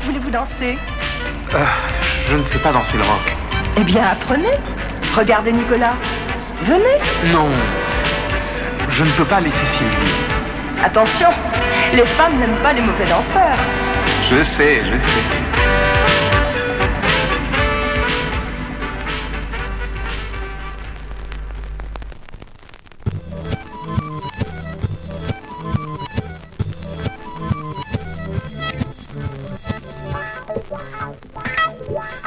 voulez-vous danser? Je ne sais pas danser le rock. Eh bien, apprenez. Regardez Nicolas. Venez. Non, je ne peux pas laisser Sylvie. Attention, les femmes n'aiment pas les mauvais danseurs. Je sais, je sais. Wow.